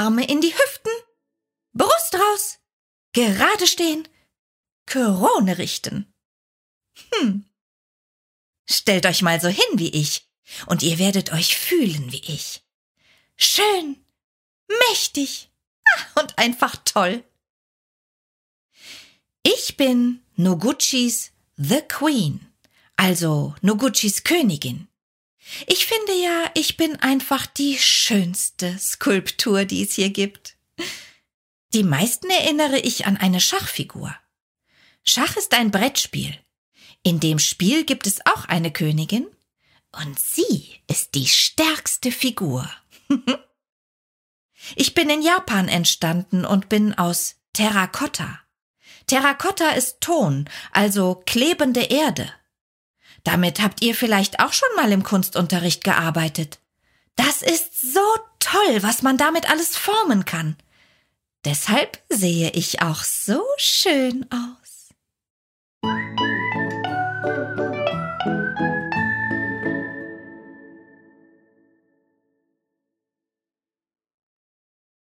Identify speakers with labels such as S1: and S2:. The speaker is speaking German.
S1: Arme in die Hüften, Brust raus, gerade stehen, Krone richten. Stellt euch mal so hin wie ich, und ihr werdet euch fühlen wie ich. Schön, mächtig und einfach toll. Ich bin Noguchis The Queen, also Noguchis Königin. Ich finde ja, ich bin einfach die schönste Skulptur, die es hier gibt. Die meisten erinnere ich an eine Schachfigur. Schach ist ein Brettspiel. In dem Spiel gibt es auch eine Königin und sie ist die stärkste Figur. Ich bin in Japan entstanden und bin aus Terrakotta. Terrakotta ist Ton, also klebende Erde. Damit habt ihr vielleicht auch schon mal im Kunstunterricht gearbeitet. Das ist so toll, was man damit alles formen kann. Deshalb sehe ich auch so schön aus.